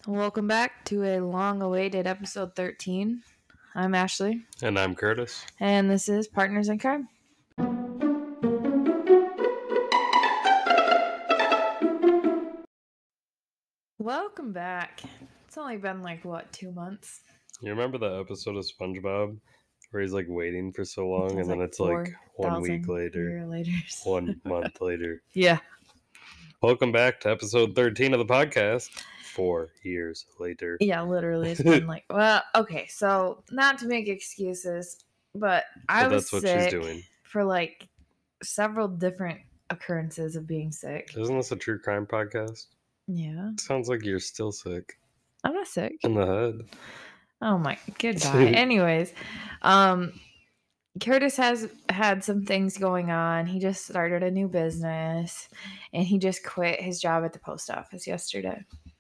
Welcome back to a long-awaited episode 13. I'm Ashley. And I'm Curtis. And this is Partners in Crime. Welcome back. It's only been 2 months? You remember the episode of SpongeBob where he's waiting for so long and then it's 1 week later, 1 month later. Yeah. Welcome back to episode 13 of the podcast. 4 years later. Yeah, literally. It's been okay, so not to make excuses, but I was sick. That's what she's doing. For several different occurrences of being sick. Isn't this a true crime podcast? Yeah. It sounds like you're still sick. I'm not sick. In the head. Oh my, goodbye. Anyways, Curtis has had some things going on. He just started a new business and he just quit his job at the post office yesterday.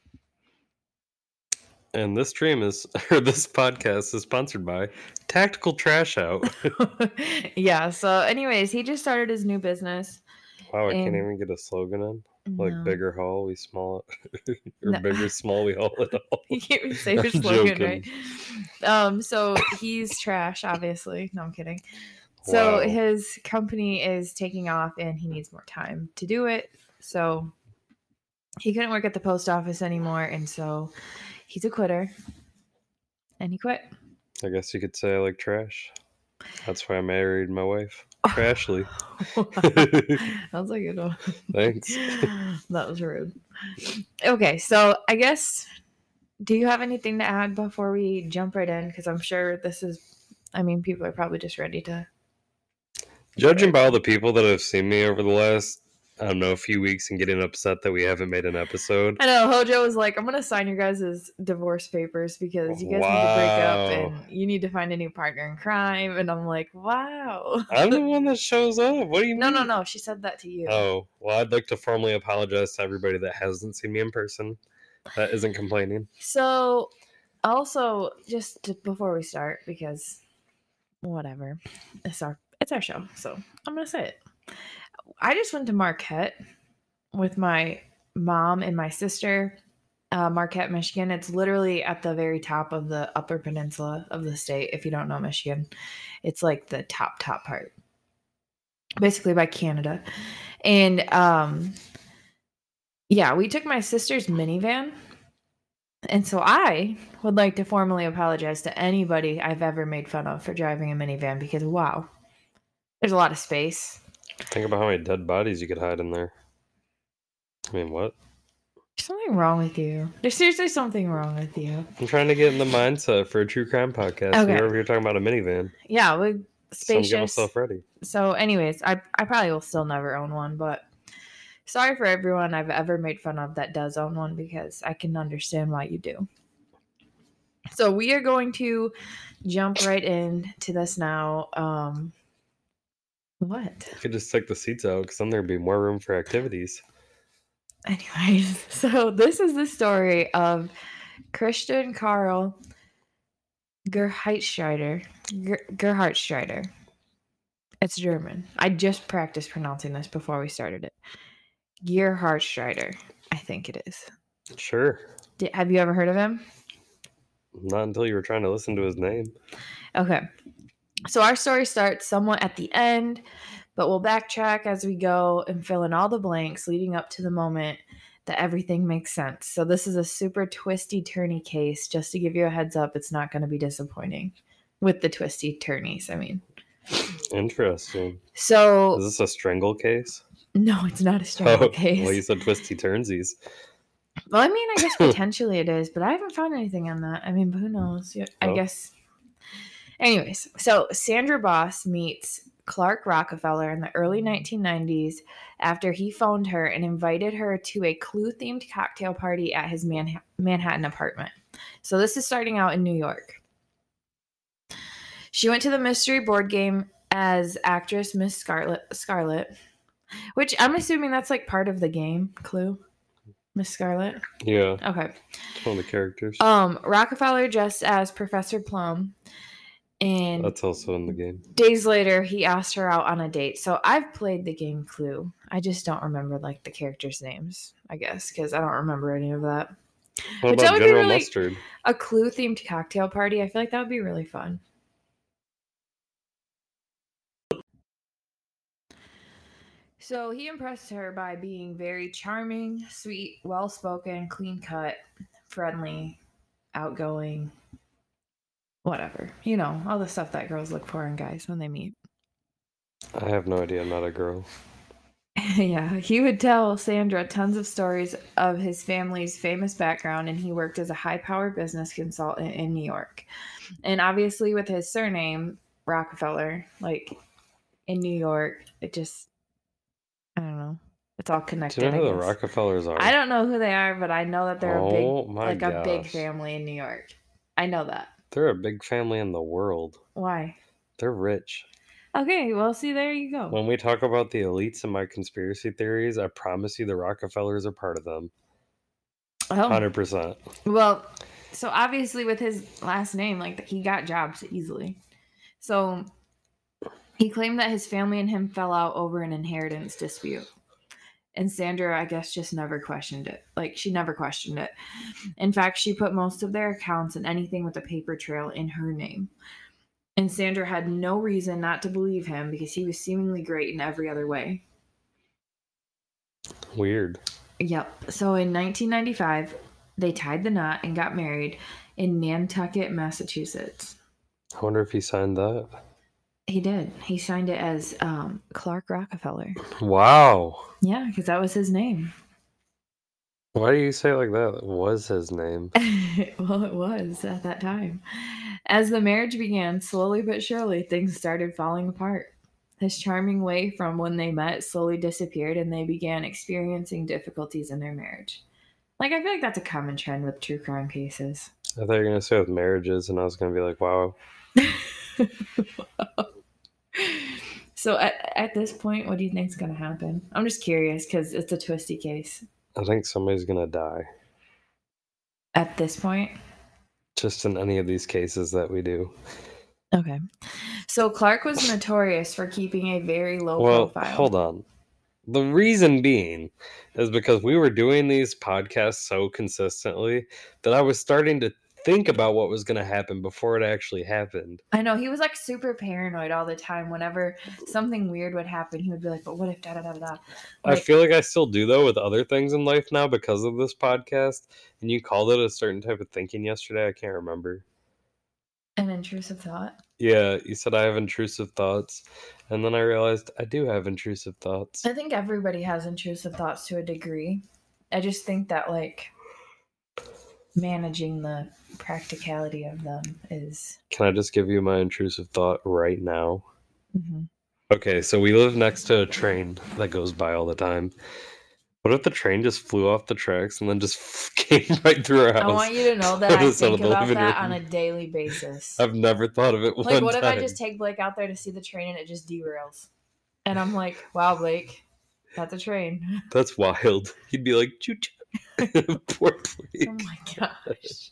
And this podcast is sponsored by Tactical Trash Out. Yeah, so anyways, he just started his new business. Wow, I can't even get a slogan on. Bigger haul, we small it. Or bigger, small, we haul it all. You can't even say your slogan, right? So he's trash, obviously. No, I'm kidding. So his company is taking off and he needs more time to do it. So he couldn't work at the post office anymore. And so he's a quitter. And he quit. I guess you could say I like trash. That's why I married my wife. Trashly. That was a good one. Thanks. That was rude. Okay, so I guess, do you have anything to add before we jump right in? Because I'm sure people are probably just ready to. Judging by all the people that have seen me over the last, a few weeks and getting upset that we haven't made an episode. I know, Hojo was like, I'm going to sign your guys' divorce papers because you guys need to break up and you need to find a new partner in crime. And I'm like, wow. I'm the one that shows up. What do you mean? No. She said that to you. Oh, well, I'd like to formally apologize to everybody that hasn't seen me in person, that isn't complaining. So, also, just before we start, because whatever, it's our show, so I'm going to say it. I just went to Marquette with my mom and my sister. Marquette, Michigan. It's literally at the very top of the Upper Peninsula of the state. If you don't know Michigan, it's like the top part, basically by Canada. And we took my sister's minivan. And so I would like to formally apologize to anybody I've ever made fun of for driving a minivan because, wow, there's a lot of space. Think about how many dead bodies you could hide in there. I mean, what? There's something wrong with you. There's seriously something wrong with you. I'm trying to get in the mindset for a true crime podcast. Okay. You're over here talking about a minivan. Yeah, we're spacious. So I'm getting myself ready. So anyways, I probably will still never own one, but sorry for everyone I've ever made fun of that does own one because I can understand why you do. So we are going to jump right into this now. What? You could just take the seats out because then there'd be more room for activities. Anyways, so this is the story of Christian Karl Gerhartstreiter. It's German. I just practiced pronouncing this before we started it. Gerhartstreiter, I think it is. Sure. Have you ever heard of him? Not until you were trying to listen to his name. Okay. So our story starts somewhat at the end, but we'll backtrack as we go and fill in all the blanks leading up to the moment that everything makes sense. So this is a super twisty turny case. Just to give you a heads up, it's not going to be disappointing with the twisty turnies. Interesting. So is this a strangle case? No, it's not a strangle case. Well, you said twisty turnsies. Well, I guess potentially it is, but I haven't found anything on that. But who knows? I guess. Anyways, so Sandra Boss meets Clark Rockefeller in the early 1990s after he phoned her and invited her to a Clue-themed cocktail party at his Manhattan apartment. So this is starting out in New York. She went to the mystery board game as actress Miss Scarlet, which I'm assuming that's part of the game, Clue. Miss Scarlet? Yeah. Okay. One of the characters. Rockefeller dressed as Professor Plum. And that's also in the game. Days later, he asked her out on a date. So I've played the game Clue. I just don't remember the characters' names, I guess, because I don't remember any of that. What about that would General be really Mustard? a Clue themed cocktail party. I feel like that would be really fun. So he impressed her by being very charming, sweet, well-spoken, clean-cut, friendly, outgoing, whatever. You know, all the stuff that girls look for in guys when they meet. I have no idea. I'm not a girl. Yeah, he would tell Sandra tons of stories of his family's famous background, and he worked as a high-powered business consultant in New York. And obviously, with his surname, Rockefeller, like in New York, it just, I don't know. It's all connected. Do you know who the Rockefellers are? I don't know who they are, but I know that they're a big family in New York. I know that. They're a big family in the world. Why? They're rich. Okay, well, see, there you go. When we talk about the elites and my conspiracy theories, I promise you the Rockefellers are part of them. 100%. Well, so obviously with his last name, like, he got jobs easily. So he claimed that his family and him fell out over an inheritance dispute. And Sandra, I guess, just never questioned it. Like, she never questioned it. In fact, she put most of their accounts and anything with a paper trail in her name. And Sandra had no reason not to believe him because he was seemingly great in every other way. Weird. Yep. So in 1995, they tied the knot and got married in Nantucket, Massachusetts. I wonder if he signed that. He did. He signed it as Clark Rockefeller. Wow. Yeah, because that was his name. Why do you say it like that? It was his name. Well, it was at that time. As the marriage began, slowly but surely, things started falling apart. His charming way from when they met slowly disappeared, and they began experiencing difficulties in their marriage. Like, I feel like that's a common trend with true crime cases. I thought you were going to say with marriages, and I was going to be like, wow. So at this point, what do you think is going to happen? I'm just curious because it's a twisty case. I think somebody's going to die. At this point? Just in any of these cases that we do. Okay. So Clark was notorious for keeping a very low profile. Well, hold on. The reason being is because we were doing these podcasts so consistently that I was starting to think about what was going to happen before it actually happened. I know. He was like super paranoid all the time. Whenever something weird would happen, he would be like, but what if da da da da? Like, I feel like I still do, though, with other things in life now because of this podcast. And you called it a certain type of thinking yesterday. I can't remember. An intrusive thought? Yeah, you said I have intrusive thoughts. And then I realized I do have intrusive thoughts. I think everybody has intrusive thoughts to a degree. I just think that, like, managing the practicality of them is... Can I just give you my intrusive thought right now? Mm-hmm. Okay, so we live next to a train that goes by all the time. What if the train just flew off the tracks and then just came right through our house? I want you to know that I think about that on a daily basis. I've never thought of it one time. Like, what if I just take Blake out there to see the train and it just derails? And I'm like, wow, Blake, that's a train. That's wild. He'd be like, choo-choo. Poor Blake. Oh my gosh.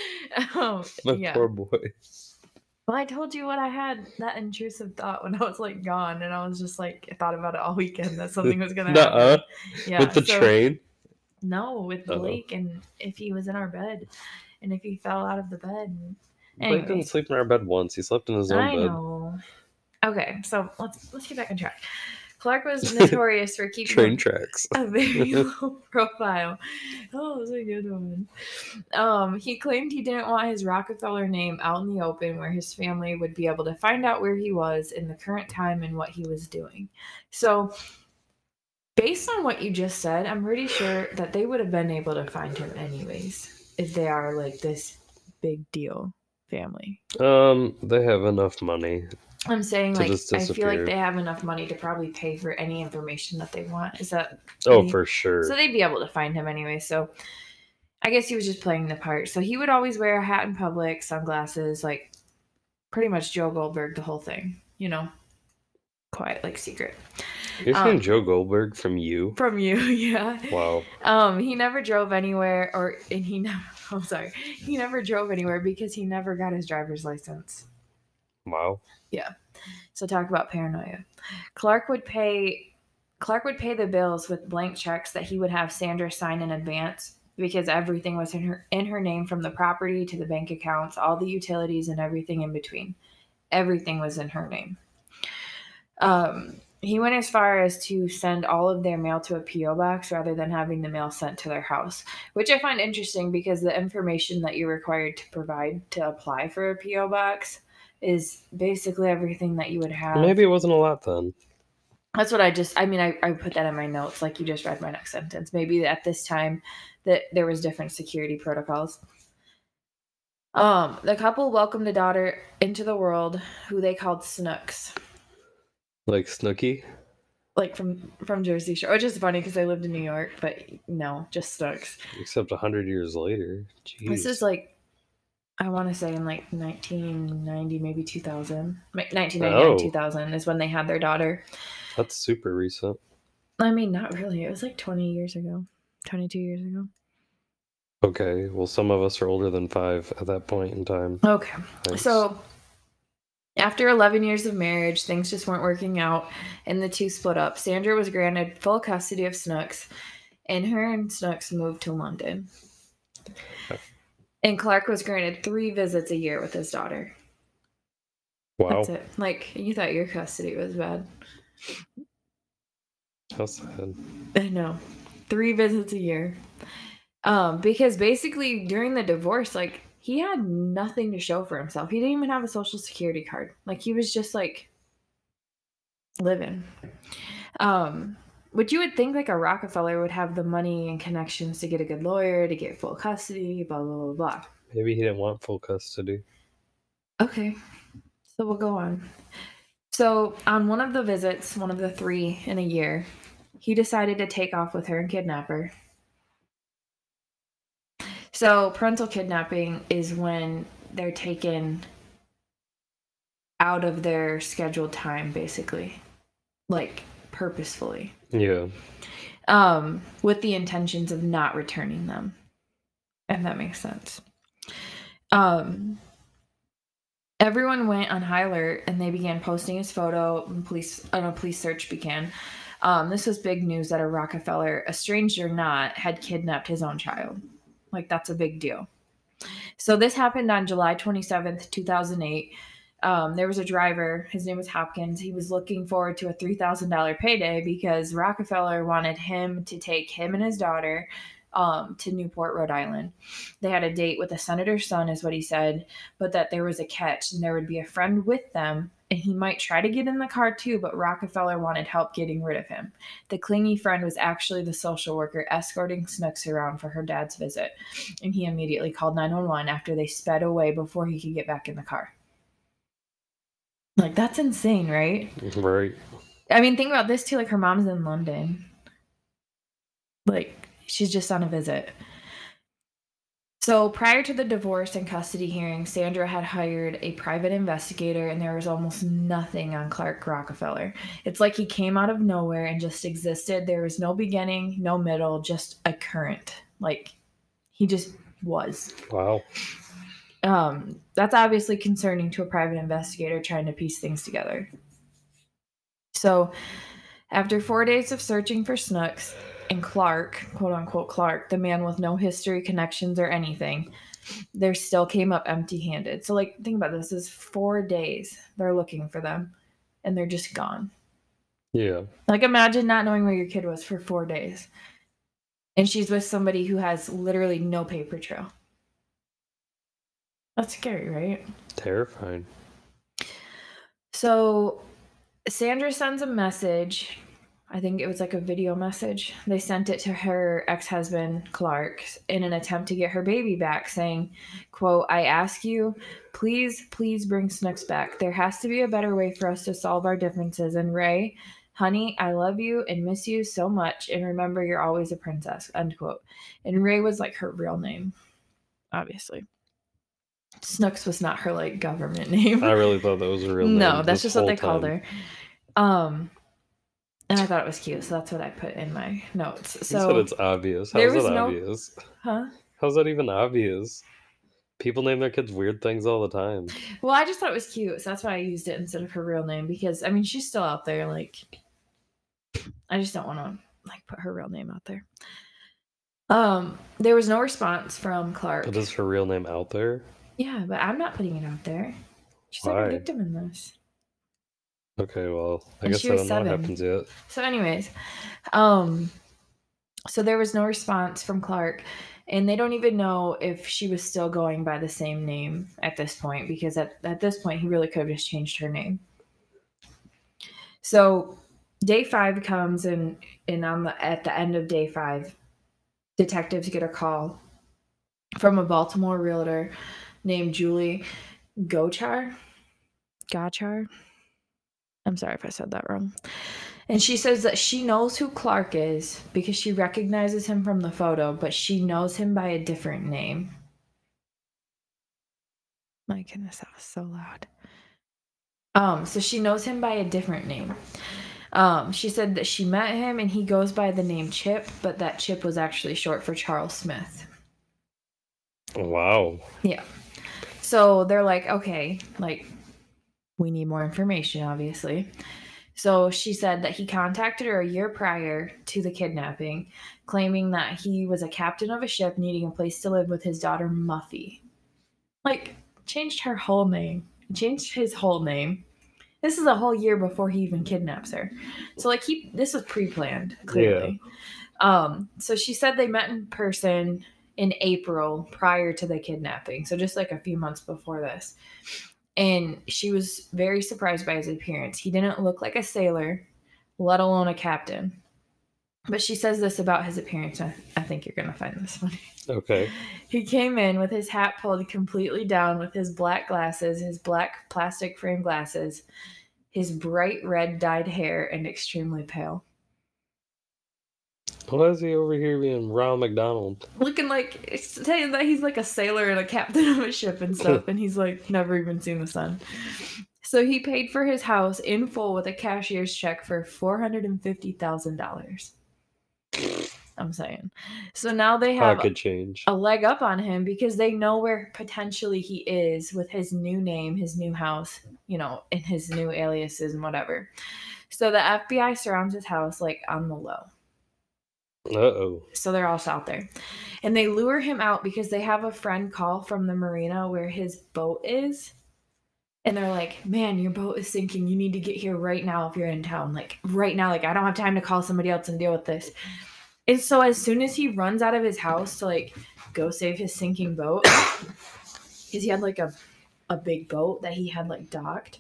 My poor boy. Well, I told you what I had, that intrusive thought when I was like gone, and I was just like, I thought about it all weekend that something was going to happen. Yeah, with the train? No, with Blake, and if he was in our bed, and if he fell out of the bed. Blake didn't sleep in our bed once. He slept in his own bed. I know. Okay, so let's get back on track. Clark was notorious for keeping train tracks. A very low profile. Oh, that's a good one. He claimed he didn't want his Rockefeller name out in the open where his family would be able to find out where he was in the current time and what he was doing. So, based on what you just said, I'm pretty sure that they would have been able to find him anyways if they are like this big deal family. They have enough money. I'm saying, like, I feel like they have enough money to probably pay for any information that they want. Is that... for sure. So they'd be able to find him anyway. So I guess he was just playing the part. So he would always wear a hat in public, sunglasses, like pretty much Joe Goldberg, the whole thing. You know, quiet, like secret. You're saying Joe Goldberg from you? From you, yeah. Wow. He never drove anywhere, he never drove anywhere because he never got his driver's license. Wow. Yeah. So talk about paranoia. Clark would pay the bills with blank checks that he would have Sandra sign in advance, because everything was in her name, from the property to the bank accounts, all the utilities and everything in between. Everything was in her name. He went as far as to send all of their mail to a P.O. box rather than having the mail sent to their house, which I find interesting because the information that you're required to provide to apply for a P.O. box is basically everything that you would have. Maybe it wasn't a lot then. That's what I put that in my notes, like you just read my next sentence. Maybe at this time that there was different security protocols. The couple welcomed a daughter into the world who they called Snooks. Like Snooky? Like from Jersey Shore. Which is funny because I lived in New York, but no, just Snooks. Except 100 years later. Jeez. This is like, I want to say in like 1990, maybe 2000. 1999, 2000 is when they had their daughter. That's super recent. I mean, not really. It was like 20 years ago. 22 years ago. Okay. Well, some of us are older than 5 at that point in time. Okay. Thanks. So after 11 years of marriage, things just weren't working out, and the two split up. Sandra was granted full custody of Snooks, and her and Snooks moved to London. Okay. And Clark was granted 3 visits a year with his daughter. Wow. That's it. Like, you thought your custody was bad. How sad. I know. 3 visits a year. Because basically during the divorce, like, he had nothing to show for himself. He didn't even have a social security card. Like, he was just like living. Which you would think like a Rockefeller would have the money and connections to get a good lawyer, to get full custody, blah, blah, blah, blah. Maybe he didn't want full custody. Okay. So we'll go on. So on one of the visits, one of the 3 in a year, he decided to take off with her and kidnap her. So parental kidnapping is when they're taken out of their scheduled time, basically, like purposefully. Yeah. With the intentions of not returning them, if that makes sense. Everyone went on high alert, and they began posting his photo. And a police search began. This was big news that a Rockefeller, estranged or not, had kidnapped his own child. Like, that's a big deal. So this happened on July 27th, 2008. There was a driver. His name was Hopkins. He was looking forward to a $3,000 payday because Rockefeller wanted him to take him and his daughter to Newport, Rhode Island. They had a date with a senator's son, is what he said, but that there was a catch, and there would be a friend with them, and he might try to get in the car too, but Rockefeller wanted help getting rid of him. The clingy friend was actually the social worker escorting Snooks around for her dad's visit, and he immediately called 911 after they sped away before he could get back in the car. Like, that's insane, right? Right. I mean, think about this too. Like, her mom's in London. Like, she's just on a visit. So prior to the divorce and custody hearing, Sandra had hired a private investigator, and there was almost nothing on Clark Rockefeller. It's like he came out of nowhere and just existed. There was no beginning, no middle, just a current. Like, he just was. Wow. That's obviously concerning to a private investigator trying to piece things together. So after 4 days of searching for Snooks and Clark, quote unquote Clark, the man with no history, connections, or anything, they still came up empty-handed. So, like, think about this. This is 4 days they're looking for them, and they're just gone. Yeah. Like, imagine not knowing where your kid was for 4 days. And she's with somebody who has literally no paper trail. That's scary, right? Terrifying. So Sandra sends a message. I think it was like a video message. They sent it to her ex-husband, Clark, in an attempt to get her baby back, saying, quote, "I ask you, please bring Snooks back. There has to be a better way for us to solve our differences. And Ray, honey, I love you and miss you so much. And remember, you're always a princess," end quote. And Ray was like her real name, obviously. Snooks was not her, like, government name. I really thought that was a real name. No, that's just what they called her. And I thought it was cute, so that's what I put in my notes. So you said it's obvious. How's that obvious? Huh? How's that even obvious? People name their kids weird things all the time. Well, I just thought it was cute, so that's why I used it instead of her real name, because, I mean, she's still out there. Like, I just don't want to, like, put her real name out there. There was no response from Clark. But is her real name out there? Yeah, but I'm not putting it out there. She's not a Why? victim in this. Okay, well, I And guess she I was don't know what 7. happens yet. So, anyways, so there was no response from Clark, and they don't even know if she was still going by the same name at this point, because at this point he really could have just changed her name. So day 5 comes, and at the end of day 5, detectives get a call from a Baltimore realtor named Julie Gochar. I'm sorry if I said that wrong. And she says that she knows who Clark is because she recognizes him from the photo, but she knows him by a different name. My goodness, that was so loud. So she knows him by a different name. She said that she met him and he goes by the name Chip, but that Chip was actually short for Charles Smith. Wow. Yeah. So they're like, okay, like, we need more information, obviously. So she said that he contacted her a year prior to the kidnapping, claiming that he was a captain of a ship needing a place to live with his daughter Muffy. Like, changed her whole name. Changed his whole name. This is a whole year before he even kidnaps her. So, like, this was pre-planned, clearly. Yeah. So she said they met in person in April prior to the kidnapping. So just like a few months before this. And she was very surprised by his appearance. He didn't look like a sailor, let alone a captain. But she says this about his appearance. I think you're going to find this funny. Okay. He came in with his hat pulled completely down, with his black glasses, his black plastic frame glasses, his bright red dyed hair, and extremely pale. Why is he over here being Ronald McDonald? Looking like, saying that he's like a sailor and a captain of a ship and stuff, and he's like never even seen the sun. So he paid for his house in full with a cashier's check for $450,000. I'm saying. So now they have Pocket change. a leg up on him because they know where potentially he is with his new name, his new house, and his new aliases and whatever. So the FBI surrounds his house like on the low. Uh-oh. So they're all out there. And they lure him out because they have a friend call from the marina where his boat is. And they're like, man, your boat is sinking. You need to get here right now if you're in town. Like, right now. Like, I don't have time to call somebody else and deal with this. And so as soon as he runs out of his house to, like, go save his sinking boat, because he had, like, a big boat that he had, like, docked,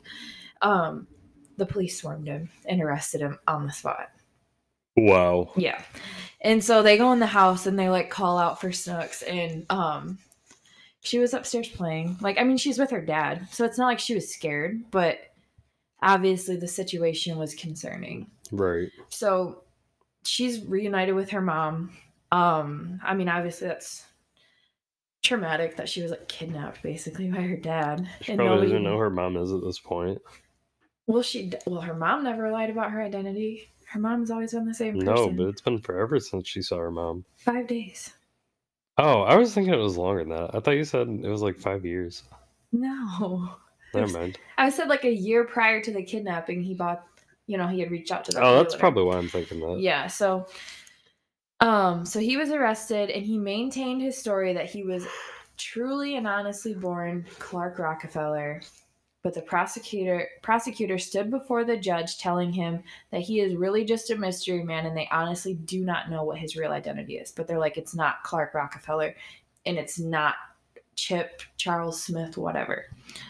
the police swarmed him and arrested him on the spot. Wow. Yeah. And so they go in the house and they, like, call out for Snooks. And she was upstairs playing. Like, I mean, she's with her dad, so it's not like she was scared, but obviously the situation was concerning. Right. So she's reunited with her mom. I mean, obviously that's traumatic that she was, like, kidnapped basically by her dad. She probably doesn't know who her mom is at this point. Well, her mom never lied about her identity. Her mom's always been the same person. No, but it's been forever since she saw her mom. 5 days. Oh, I was thinking it was longer than that. I thought you said it was like 5 years. No. Never mind. I said like a year prior to the kidnapping, he bought, he had reached out to the that's probably why I'm thinking that. Yeah, so he was arrested and he maintained his story that he was truly and honestly born Clark Rockefeller. But the prosecutor stood before the judge telling him that he is really just a mystery man and they honestly do not know what his real identity is. But they're like, it's not Clark Rockefeller and it's not Chip, Charles Smith, whatever.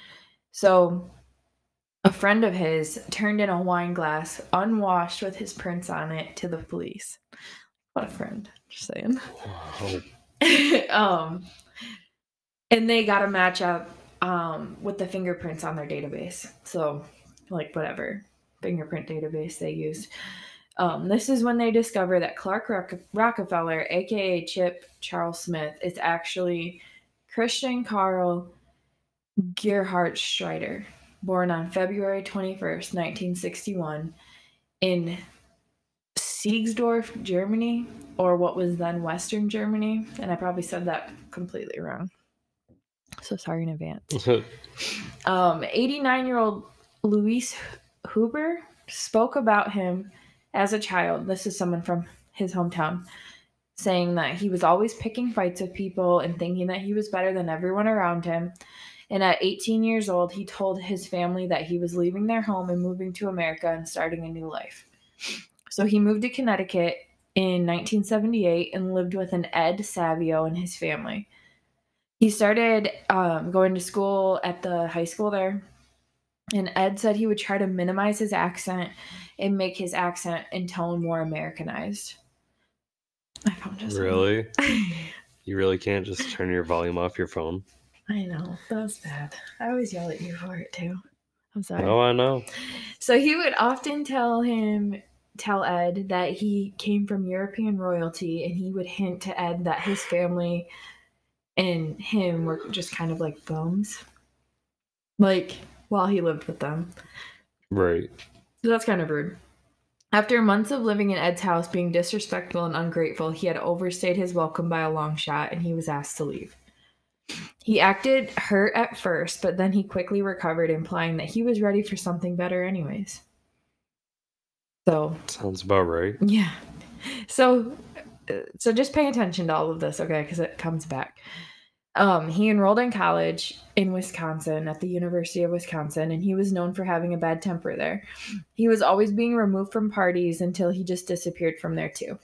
So a friend of his turned in a wine glass unwashed with his prints on it to the police. What a friend, just saying. Wow. And they got a match up with the fingerprints on their database. So, like, whatever fingerprint database they used. This is when they discover that Clark Rockefeller, aka Chip Charles Smith, is actually Christian Carl Gerhard Strider, born on February 21st, 1961, in Siegsdorf, Germany, or what was then Western Germany. And I probably said that completely wrong. So sorry in advance. 89-year-old Luis Huber spoke about him as a child. This is someone from his hometown. saying that he was always picking fights with people and thinking that he was better than everyone around him. And at 18 years old, he told his family that he was leaving their home and moving to America and starting a new life. So he moved to Connecticut in 1978 and lived with an Ed Savio and his family. He started going to school at the high school there. And Ed said he would try to minimize his accent and make his accent and tone more Americanized. I found this. Really? You really can't just turn your volume off your phone? I know. That was bad. I always yell at you for it too. I'm sorry. Oh, I know. So he would often tell Ed that he came from European royalty, and he would hint to Ed that his family and him were just kind of like bums. Like, while he lived with them. Right. So that's kind of rude. After months of living in Ed's house being disrespectful and ungrateful, he had overstayed his welcome by a long shot, and he was asked to leave. He acted hurt at first, but then he quickly recovered, implying that he was ready for something better anyways. So sounds about right. Yeah. So just pay attention to all of this, okay? Because it comes back. He enrolled in college in Wisconsin at the University of Wisconsin, and he was known for having a bad temper there. He was always being removed from parties until he just disappeared from there too.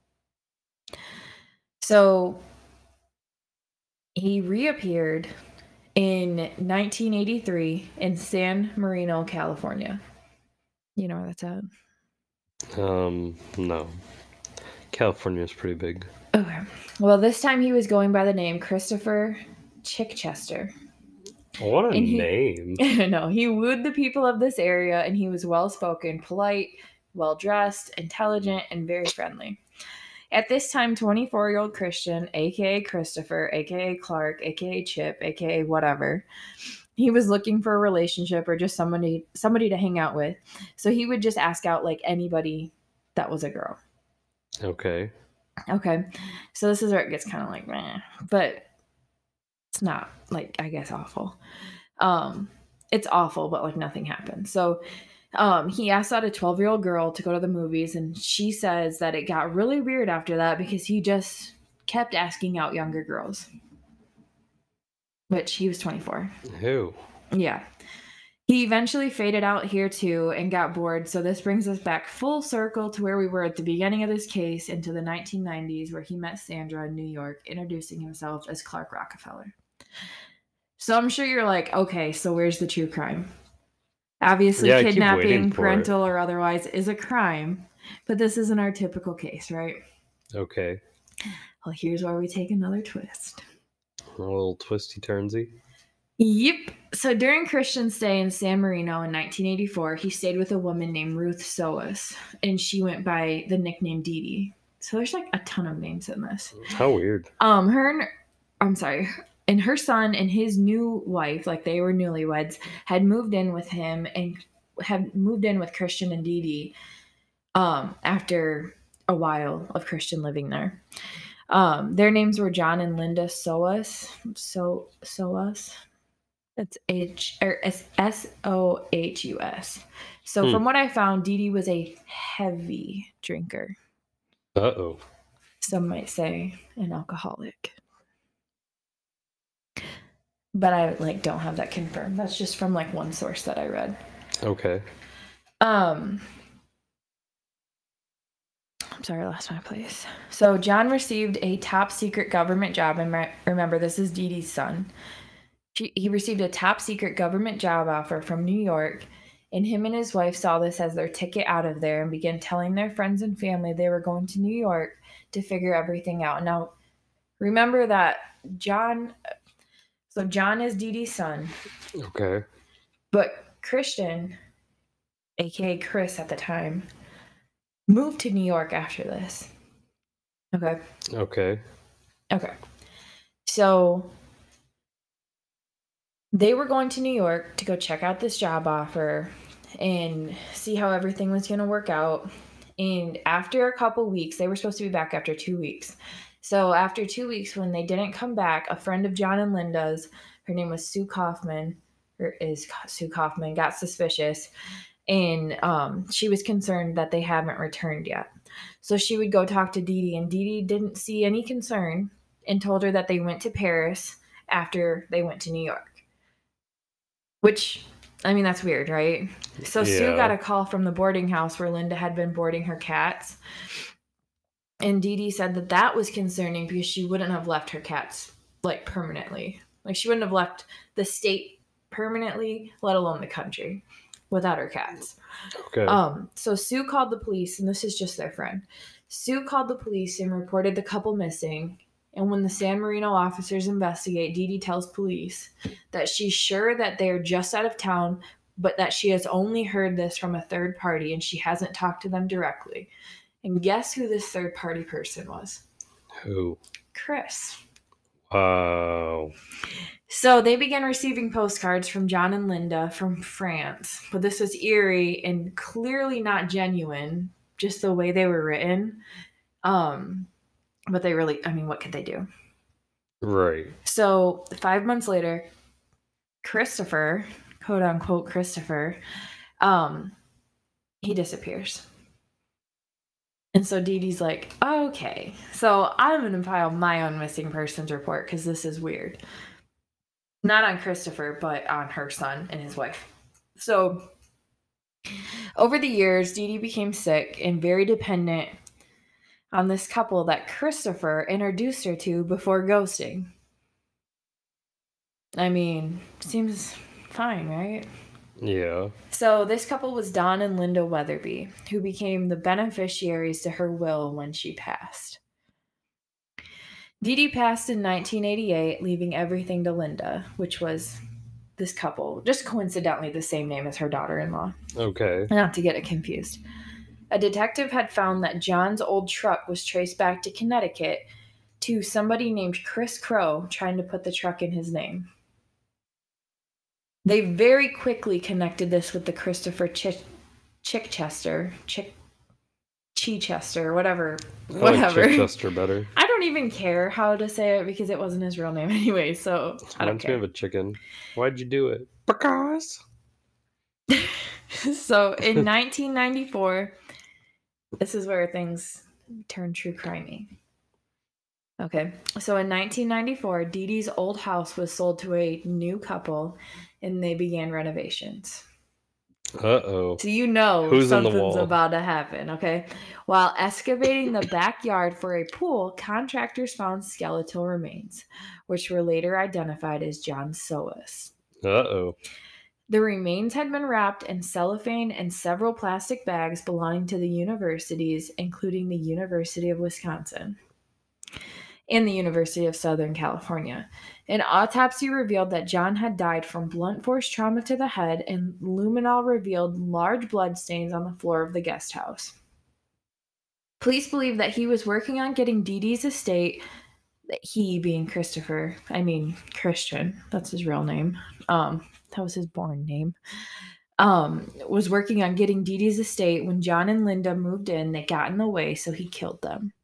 So he reappeared in 1983 in San Marino, California. You know where that's at? No. California is pretty big. Okay. Well, this time he was going by the name Christopher Chichester. What a name. No, he wooed the people of this area, and he was well-spoken, polite, well-dressed, intelligent, and very friendly. At this time, 24-year-old Christian, a.k.a. Christopher, a.k.a. Clark, a.k.a. Chip, a.k.a. whatever, he was looking for a relationship or just somebody to hang out with. So he would just ask out like anybody that was a girl. Okay. So this is where it gets kind of like, meh, but it's not like, I guess, awful. It's awful, but like nothing happened. So he asked out a 12-year-old girl to go to the movies, and she says that it got really weird after that because he just kept asking out younger girls. Which he was 24. Who? Yeah. He eventually faded out here too and got bored, so this brings us back full circle to where we were at the beginning of this case, into the 1990s, where he met Sandra in New York, introducing himself as Clark Rockefeller. So I'm sure you're like, okay, so where's the true crime? Obviously, kidnapping, parental or otherwise, is a crime, but this isn't our typical case, right? Okay. Well, here's where we take another twist. A little twisty-turnsy. Yep. So during Christian's stay in San Marino in 1984, he stayed with a woman named Ruth Soas, and she went by the nickname Dee Dee. So there's like a ton of names in this. How weird. And her son and his new wife, like they were newlyweds, had moved in with him and had moved in with Christian and Dee Dee after a while of Christian living there. Their names were John and Linda Soas. Soas. That's Sohus. So from what I found, Dee Dee was a heavy drinker. Uh-oh. Some might say an alcoholic. But I don't have that confirmed. That's just from one source that I read. Okay. I'm sorry, I lost my place. So John received a top secret government job, and remember, this is Dee Dee's son. He received a top secret government job offer from New York, and him and his wife saw this as their ticket out of there and began telling their friends and family they were going to New York to figure everything out. Now, remember that John is Dee Dee's son. Okay. But Christian, aka Chris at the time, moved to New York after this. Okay. So they were going to New York to go check out this job offer and see how everything was going to work out. And after a couple weeks, they were supposed to be back after 2 weeks. So after 2 weeks, when they didn't come back, a friend of John and Linda's, her name was Sue Kaufman, got suspicious. And she was concerned that they haven't returned yet. So she would go talk to Dee Dee, and Dee Dee didn't see any concern and told her that they went to Paris after they went to New York. Which, I mean, that's weird, right? So Sue got a call from the boarding house where Linda had been boarding her cats. And Dee Dee said that that was concerning because she wouldn't have left her cats, like, permanently. Like, she wouldn't have left the state permanently, let alone the country, without her cats. Okay. So Sue called the police, and this is just their friend. Sue called the police and reported the couple missing. And when the San Marino officers investigate, Dee Dee tells police that she's sure that they're just out of town, but that she has only heard this from a third party and she hasn't talked to them directly. And guess who this third party person was? Who? Chris. Wow. So they began receiving postcards from John and Linda from France, but this was eerie and clearly not genuine, just the way they were written. But they really, I mean, what could they do? Right. So 5 months later, Christopher, quote unquote Christopher, he disappears. And so Dee Dee's like, okay, so I'm going to file my own missing persons report because this is weird. Not on Christopher, but on her son and his wife. So over the years, Dee Dee became sick and very dependent on this couple that Christopher introduced her to before ghosting. I mean, seems fine, right? Yeah. So this couple was Don and Linda Weatherby, who became the beneficiaries to her will when she passed. Dee Dee passed in 1988, leaving everything to Linda, which was this couple, just coincidentally the same name as her daughter-in-law. Okay. Not to get it confused. A detective had found that John's old truck was traced back to Connecticut to somebody named Chris Crow trying to put the truck in his name. They very quickly connected this with the Christopher Chichester, whatever. I like Chichester better. I don't even care how to say it because it wasn't his real name anyway, so I don't care. Reminds me of a chicken. Why'd you do it? Because. So in 1994, this is where things turn true crimey. Okay, so in 1994, Dee Dee's old house was sold to a new couple, and they began renovations. Uh-oh. So you know Who's something's about to happen, okay? While excavating the backyard for a pool, contractors found skeletal remains, which were later identified as John Solis. Uh-oh. The remains had been wrapped in cellophane and several plastic bags belonging to the universities, including the University of Wisconsin and the University of Southern California. An autopsy revealed that John had died from blunt force trauma to the head, and luminol revealed large bloodstains on the floor of the guest house. Police believe that he was working on getting Dee Dee's estate, he being Christopher, Christian, that's his real name. That was his born name. Was working on getting Dee Dee's estate. When John and Linda moved in, they got in the way, so he killed them.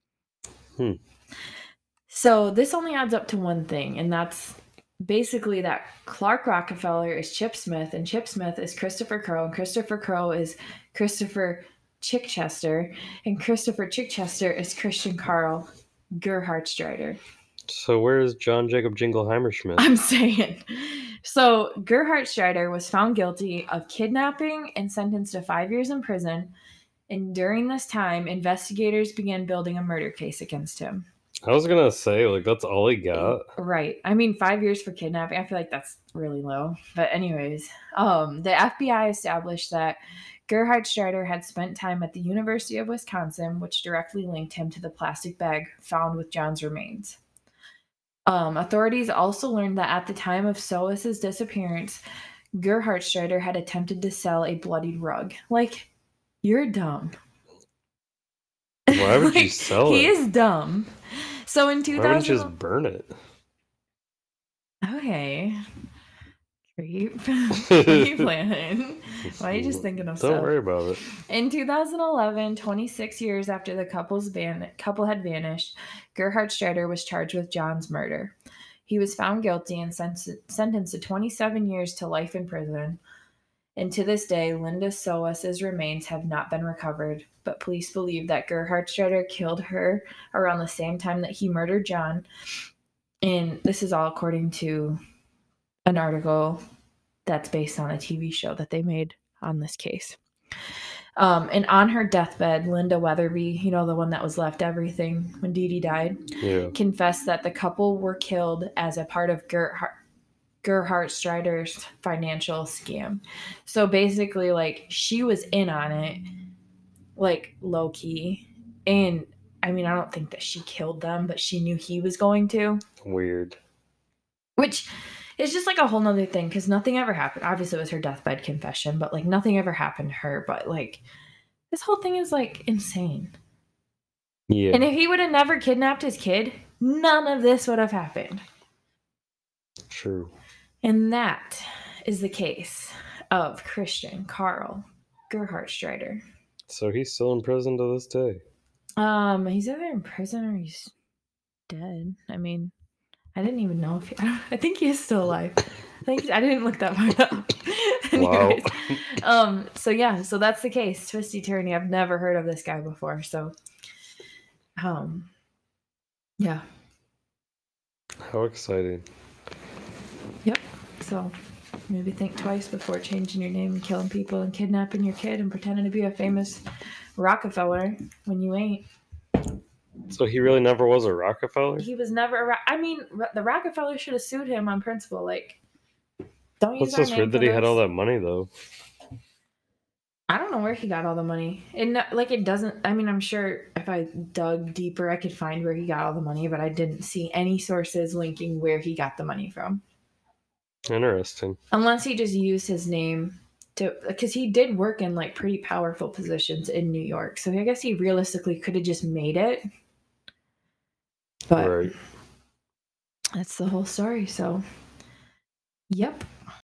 So this only adds up to one thing, and that's basically that Clark Rockefeller is Chip Smith, and Chip Smith is Christopher Crow, and Christopher Crow is Christopher Chichester, and Christopher Chichester is Christian Carl Gerhard Strider. So where's John Jacob Jingleheimer Schmidt? I'm saying. So Gerhard Strider was found guilty of kidnapping and sentenced to 5 years in prison, and during this time, investigators began building a murder case against him. I was gonna say, like, that's all he got. Right. 5 years for kidnapping, I feel like that's really low. But anyways, the FBI established that Gerhard Strider had spent time at the University of Wisconsin, which directly linked him to the plastic bag found with John's remains. Authorities also learned that at the time of Solis's disappearance, Gerhard Strider had attempted to sell a bloodied rug. Like, you're dumb. Why would you sell it? He is dumb. So in 2000, why wouldn't you just burn it? Okay. Creep. What are you planning? Why are you just thinking of stuff? Don't worry about it. In 2011, 26 years after the couple had vanished, Gerhard Strider was charged with John's murder. He was found guilty and sentenced to 27 years to life in prison. And to this day, Linda Soas's remains have not been recovered, but police believe that Gerhard Strider killed her around the same time that he murdered John. And this is all according to an article that's based on a TV show that they made on this case. And on her deathbed, Linda Weatherby, the one that was left everything when Dee Dee died, confessed that the couple were killed as a part of Gerhard Strider's financial scam. So basically, like, she was in on it, like, low key. And I mean, I don't think that she killed them, but she knew he was going to. Weird. Which is just like a whole nother thing, because nothing ever happened. Obviously, it was her deathbed confession, but like nothing ever happened to her. But like, this whole thing is like insane. Yeah. And if he would have never kidnapped his kid, none of this would have happened. True. And that is the case of Christian Karl Gerhard Strider. So he's still in prison to this day. He's either in prison or he's dead. I mean, I didn't even know if I think he is still alive. I didn't look that far up. Anyways, wow. So that's the case. Twisty Turny. I've never heard of this guy before. So, yeah. How exciting. Yep. So maybe think twice before changing your name and killing people and kidnapping your kid and pretending to be a famous Rockefeller when you ain't. So he really never was a Rockefeller? He was never the Rockefeller should have sued him on principle. Like, don't use our name. It's just weird that he had all that money, though. I don't know where he got all the money. And like, it doesn't, I mean, I'm sure if I dug deeper, I could find where he got all the money, but I didn't see any sources linking where he got the money from. Interesting. Unless he just used his name because he did work in like pretty powerful positions in New York. So I guess he realistically could have just made it. But right. That's the whole story. So, yep.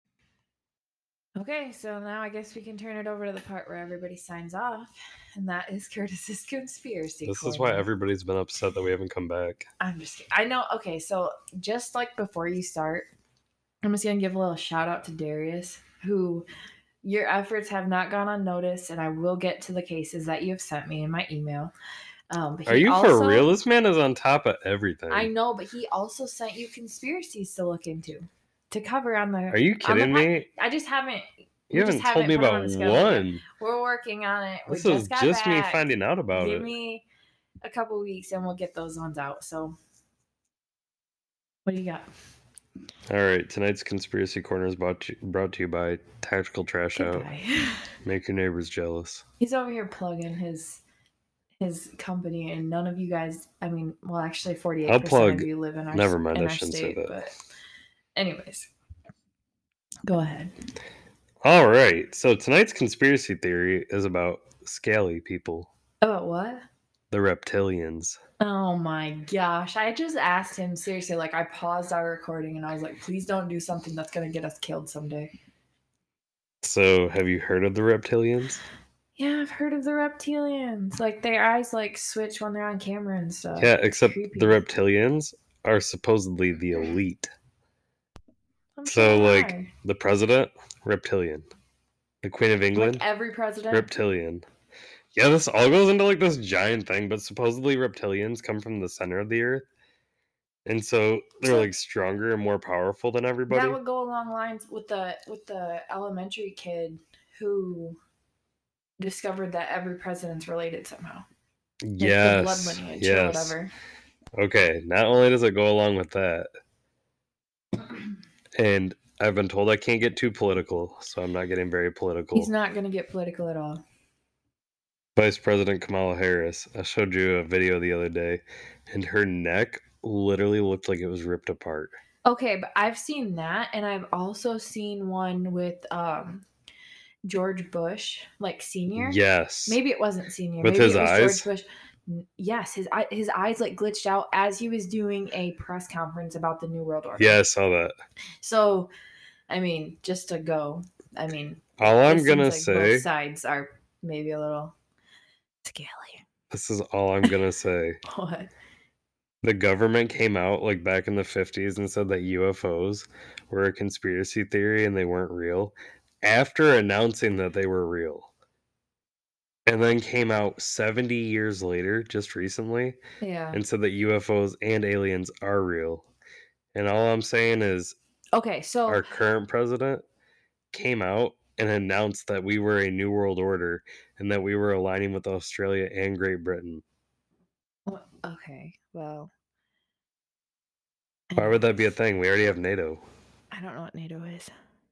Okay, so now I guess we can turn it over to the part where everybody signs off, and that is Curtis's conspiracy. This is why everybody's been upset that we haven't come back. I'm just kidding. I know. Okay, so just like before you start, I'm just going to give a little shout out to Darius, who your efforts have not gone unnoticed, and I will get to the cases that you have sent me in my email. Are you for real? This man is on top of everything. I know, but he also sent you conspiracies to look into, to cover on the. Are you kidding me? I just haven't. You haven't told me about one. We're working on it. This is just me finding out about it. Give me a couple weeks and we'll get those ones out. So, what do you got? All right, tonight's Conspiracy Corner is brought to you by Tactical Trash Out. Make your neighbors jealous. He's over here plugging his company, and none of you guys, I mean, well, actually 48% of you live in our Never mind, in I our shouldn't state, say that. But anyways, go ahead. All right, so tonight's conspiracy theory is about scaly people. About what? The reptilians. Oh my gosh. I just asked him, seriously, like, I paused our recording and I was like, please don't do something that's going to get us killed someday. So, have you heard of the reptilians? Yeah, I've heard of the reptilians. Like, their eyes, like, switch when they're on camera and stuff. Yeah, except the reptilians are supposedly the elite. So, like, the president, reptilian. The Queen of England, like every president, reptilian. Yeah, this all goes into like this giant thing, but supposedly reptilians come from the center of the earth. And so they're like stronger and more powerful than everybody. That would go along lines with the elementary kid who discovered that every president's related somehow. Yes. Like the blood lineage or whatever. Okay, not only does it go along with that, and I've been told I can't get too political, so I'm not getting very political. He's not going to get political at all. Vice President Kamala Harris, I showed you a video the other day, and her neck literally looked like it was ripped apart. Okay, but I've seen that, and I've also seen one with George Bush, like senior. Yes. Maybe it wasn't senior. With Maybe his it was eyes? George Bush. Yes, his eyes like glitched out as he was doing a press conference about the New World Order. Yeah, I saw that. So, I mean, just to go, I mean, all I'm gonna say, both sides are maybe a little scaly. This is all I'm gonna say. What? The government came out like back in the 50s and said that UFOs were a conspiracy theory and they weren't real. after announcing that they were real. And then came out 70 years later, just recently, Yeah. and said that UFOs and aliens are real. And all I'm saying is Okay, so our current president came out and announced that we were a new world order and that we were aligning with Australia and Great Britain. okay, well, Why would that be a anyways, thing? We already have NATO. I don't know what NATO is.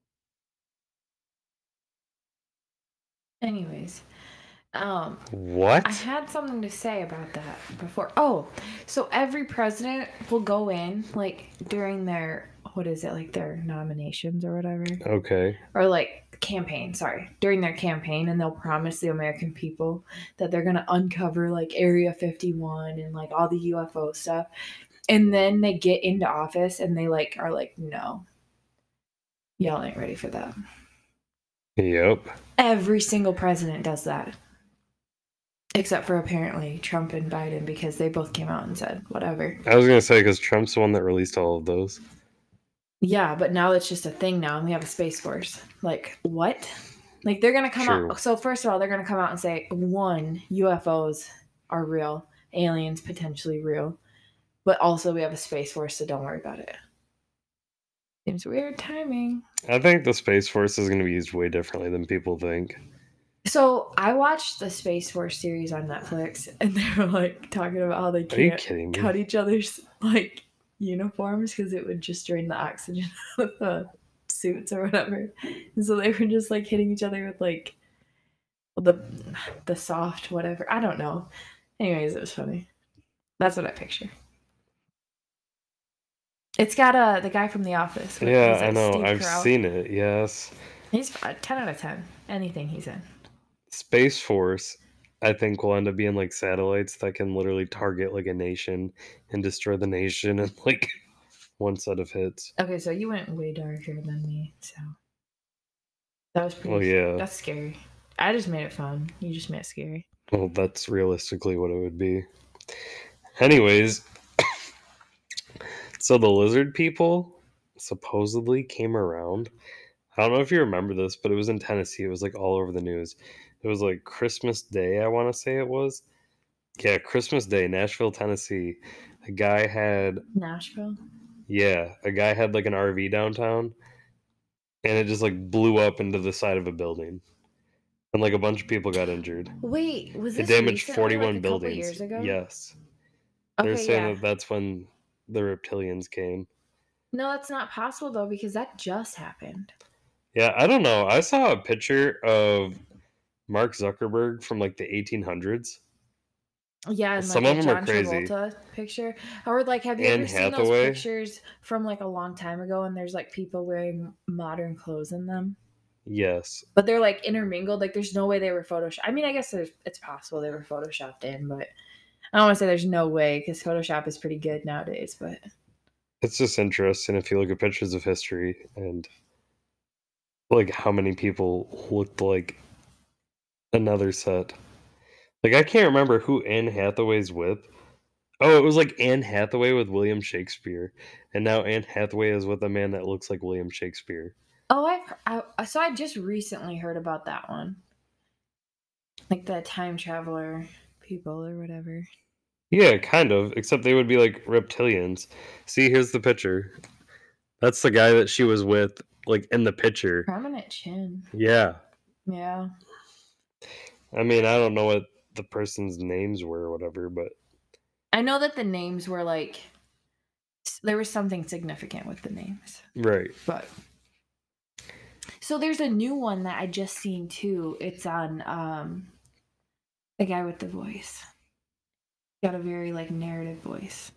Anyways, I What? had something to say about that before. Oh, so every president will go in like during their what is it like their nominations or whatever, Okay. or like campaign. Sorry, during their campaign, and they'll promise the American people that they're gonna uncover like Area 51 and like all the UFO stuff, and then they get into office and they like are like, no, y'all ain't ready for that. Yep. Every single president does that. Except for apparently Trump and Biden, because they both came out and said whatever. I was gonna say because Trump's the one that released all of those. Yeah, but now it's just a thing now, and we have a space force. Like what? Like they're gonna come True. out. So first of all, they're gonna come out and say one, UFOs are real, aliens potentially real, but also we have a space force, so don't worry about it. Seems weird timing. I think the Space Force is gonna be used way differently than people think. So I watched the Space Force series on Netflix, and they were like talking about how they Are you can't kidding me? cut each other's like uniforms because it would just drain the oxygen out of the suits or whatever. And so they were just like hitting each other with like the soft whatever. I don't know. Anyways, it was funny. That's what I picture. It's got the guy from The Office. Yeah, was I it know. Steve I've Carell? seen it. Yes. He's 10 out of 10. Anything he's in. Space Force, I think, will end up being like satellites that can literally target like a nation and destroy the nation in like one set of hits. Okay, so you went way darker than me, so that was pretty. Well, yeah. That's scary. I just made it fun. You just made it scary. Well, that's realistically what it would be. Anyways, so the lizard people supposedly came around. I don't know if you remember this, but it was in Tennessee. It was like all over the news. It was like Christmas Day, I want to say it was. Yeah, Christmas Day, Nashville, Tennessee. A guy had, Nashville. yeah, a guy had like an RV downtown and it just like blew up into the side of a building. And like a bunch of people got injured. Wait, was It this damaged recently, 41 like a couple buildings. years ago? Yes. They're Okay, saying yeah. that that's when the reptilians came. No, that's not possible though because that just happened. Yeah, I don't know. I saw a picture of Mark Zuckerberg from like the 1800s. Yeah, and Some like of a them are John crazy. Travolta picture. Or like, have you Anne ever seen those Hathaway. pictures from like a long time ago and there's like people wearing modern clothes in them? Yes. But they're like intermingled. Like there's no way they were photoshopped. I mean, I guess it's possible they were photoshopped in, but I don't want to say there's no way because Photoshop is pretty good nowadays. But It's just interesting if you look at pictures of history and like how many people looked like another set. Like I can't remember who Anne Hathaway's with. Oh, it was like Anne Hathaway with William Shakespeare, and now Anne Hathaway is with a man that looks like William Shakespeare. oh, so I just recently heard about that one, like the time traveler people or whatever. Yeah, kind of, except they would be like reptilians. See, here's the picture. That's the guy that she was with, like in the picture. Prominent chin. Yeah. Yeah. I mean, I don't know what the person's names were or whatever, but I know that the names were like there was something significant with the names. right. But so there's a new one that I just seen too. It's on the guy with the voice. Got a very like narrative voice.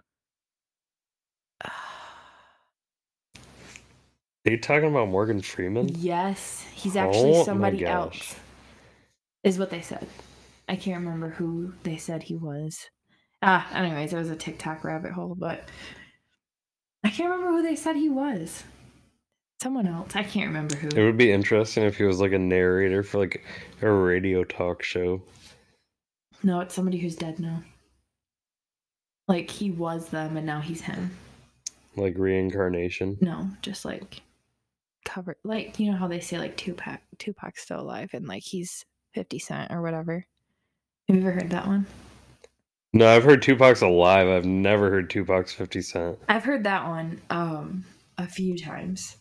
Are you talking about Morgan Freeman? Yes, he's actually Oh my somebody gosh. else. Is what they said. I can't remember who they said he was. Anyways, it was a TikTok rabbit hole, but I can't remember who they said he was. Someone else. I can't remember who. It would be interesting if he was like a narrator for like a radio talk show. No, it's somebody who's dead now. Like he was them and now he's him. Like reincarnation. No, just like cover, like, you know how they say like Tupac's still alive and like he's 50 Cent or whatever. Have you ever heard that one? No, I've heard Tupac's alive. I've never heard Tupac's 50 Cent. I've heard that one a few times.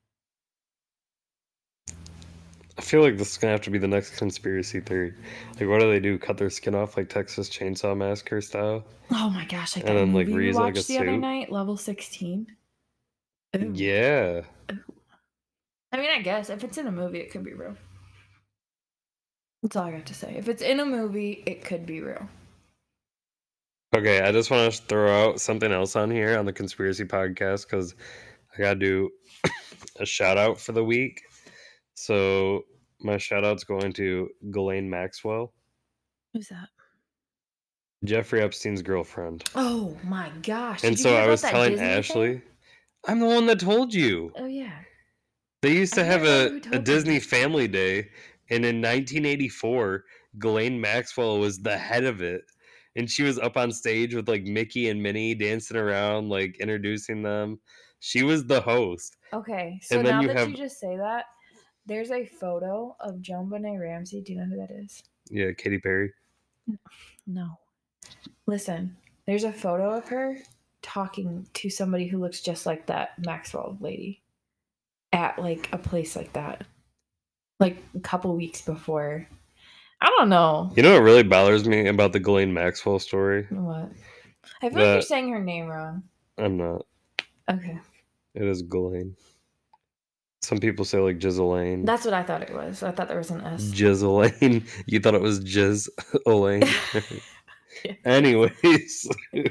I feel like this is gonna have to be the next conspiracy theory. Like, what do they do? Cut their skin off like Texas Chainsaw Massacre style? Oh my gosh, like And that then, like, movie we reuse it like watched a the other suit? night, Level 16. Ooh. Yeah. I mean, I guess if it's in a movie, it could be real. That's all I got to say. If it's in a movie, it could be real. Okay, I just want to throw out something else on here on the conspiracy podcast because I gotta do a shout out for the week. So my shout out's going to Ghislaine Maxwell, Who's that? Jeffrey Epstein's girlfriend. Oh my gosh. And Did you so hear I about was that telling Disney Ashley, thing? I'm the one that told you. Oh yeah. They used to I have can't remember who a told me. Disney Family Day, and in 1984, Ghislaine Maxwell was the head of it. And she was up on stage with like Mickey and Minnie dancing around, like introducing them. She was the host. Okay, so And then now you that have- you just say that, there's a photo of JonBenet Ramsey. Do you know who that is? Yeah, Katy Perry. No. Listen, there's a photo of her talking to somebody who looks just like that Maxwell lady at like a place like that, like a couple weeks before. I don't know. You know what really bothers me about the Ghislaine Maxwell story? What? I feel like you're That- saying her name wrong. I'm not. Okay. It is Ghislaine. Some people say like Ghislaine. That's what I thought it was. I thought there was an S. Ghislaine. You thought it was Ghislaine. Yeah. Anyways.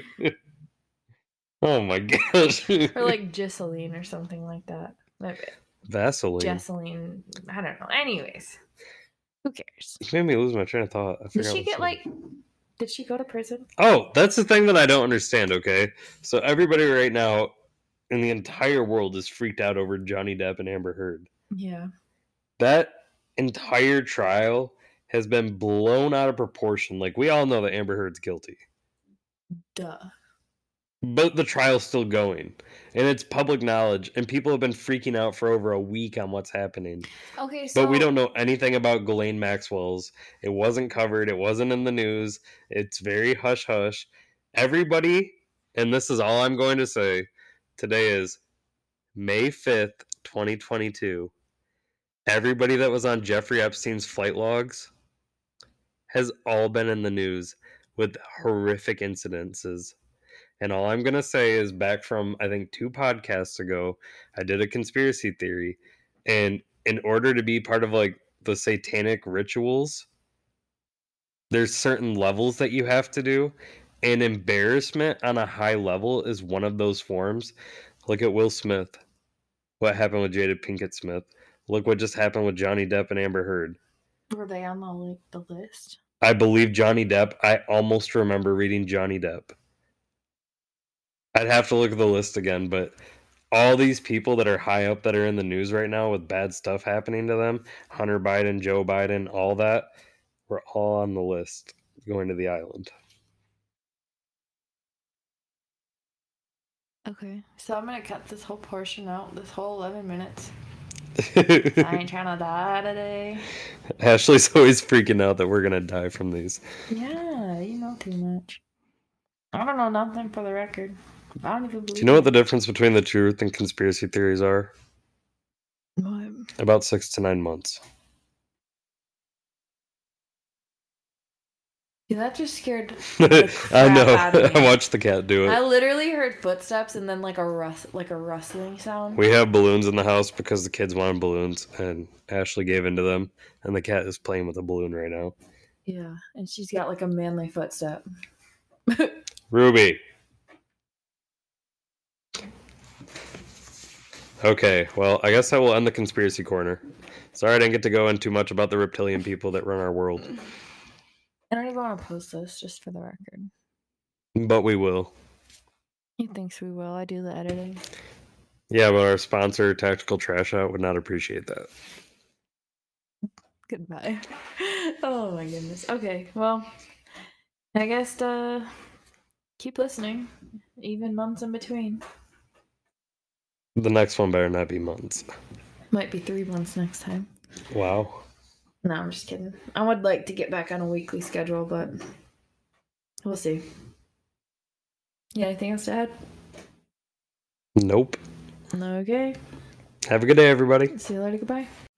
Oh my gosh. Or like Gisseline or something like that. Maybe. Vaseline. Jesseline. I don't know. Anyways. Who cares? You made me lose my train of thought. I Did forgot she what get to like did she go to prison? Oh, that's the thing that I don't understand, okay? So everybody right now in the entire world is freaked out over Johnny Depp and Amber Heard. Yeah. That entire trial has been blown out of proportion. Like, we all know that Amber Heard's guilty. Duh. But the trial's still going. And it's public knowledge. And people have been freaking out for over a week on what's happening. Okay, so But we don't know anything about Ghislaine Maxwell's. It wasn't covered. It wasn't in the news. It's very hush-hush. Everybody, and this is all I'm going to say, today is May 5th, 2022. Everybody that was on Jeffrey Epstein's flight logs has all been in the news with horrific incidences. And all I'm going to say is back from, I think, 2 podcasts ago, I did a conspiracy theory. And in order to be part of like the satanic rituals, there's certain levels that you have to do. And embarrassment on a high level is one of those forms. Look at Will Smith. What happened with Jada Pinkett Smith? Look what just happened with Johnny Depp and Amber Heard. were they on the list? I believe Johnny Depp. I almost remember reading Johnny Depp. I'd have to look at the list again, but all these people that are high up that are in the news right now with bad stuff happening to them, Hunter Biden, Joe Biden, all that, were all on the list going to the island. Okay. So I'm gonna cut this whole portion out, this whole 11 minutes. I ain't trying to die today. Ashley's always freaking out that we're going to die from these. Yeah, you know too much. I don't know nothing for the record. I don't even believe Do you know what the difference between the truth and conspiracy theories are? What? About 6 to 9 months. Yeah, that just scared I the crap know. out of me. I watched the cat do I it. literally heard footsteps and then like a rustling sound. We have balloons in the house because the kids wanted balloons, and Ashley gave into them, and the cat is playing with a balloon right now. Yeah, and she's got like a manly footstep. Ruby. Okay, well, I guess I will end the conspiracy corner. Sorry I didn't get to go into too much about the reptilian people that run our world, I don't even want to post this, just for the record. but we will. He thinks we will. I do the editing. Yeah, but our sponsor, Tactical Trash Out, would not appreciate that. Goodbye. Oh my goodness. Okay, well, I guess keep listening, even months in between. The next one better not be months. Might be 3 months next time. Wow. No, I'm just kidding. I would like to get back on a weekly schedule, but we'll see. You got anything else to add? Nope. Okay. Have a good day, everybody. See you later. Goodbye.